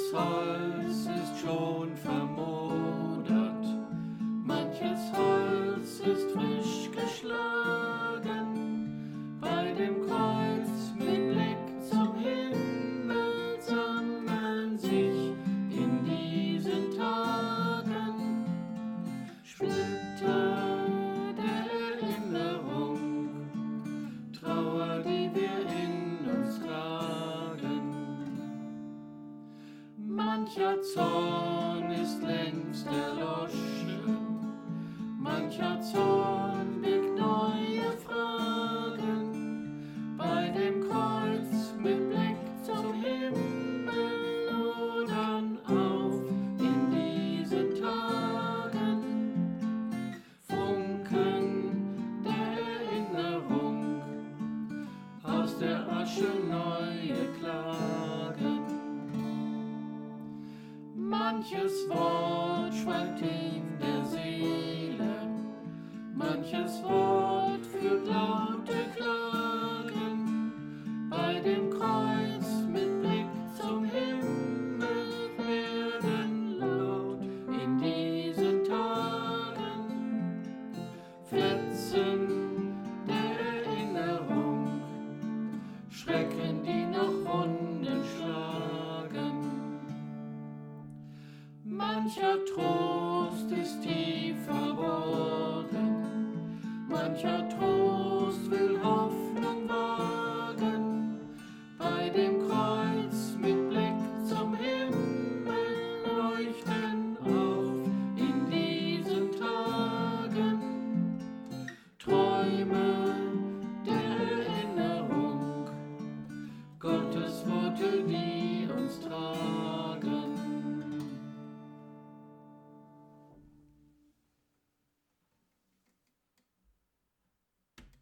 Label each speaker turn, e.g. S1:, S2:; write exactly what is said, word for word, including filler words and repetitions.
S1: Manches Holz ist schon vermodert, manches Holz ist frisch geschlagen. Bei dem Kreuz mit Blick zum Himmel sammeln sich in diesen Tagen Splitter der Erinnerung, Trauer, die wir in uns tragen. Mancher Zorn ist längst erloschen, mancher Zorn weckt neue Fragen. Bei dem Kreuz mit Blick zum Himmel lodern auf in diesen Tagen Funken der Erinnerung, aus der Asche neue Klagen. Manches Wort schwelgt in der Seele, manches Wort führt laute Klagen. Bei dem Kreuz mit Blick zum Himmel werden laut in diesen Tagen Fetzen der Erinnerung, Schrecken, die noch Wunden schlagen. Mancher Trost ist tief verborgen, mancher Trost will Hoffnung wagen. Bei dem Kreuz mit Blick zum Himmel leuchten auf in diesen Tagen Träume der Erinnerung, Gottes Worte, die uns tragen.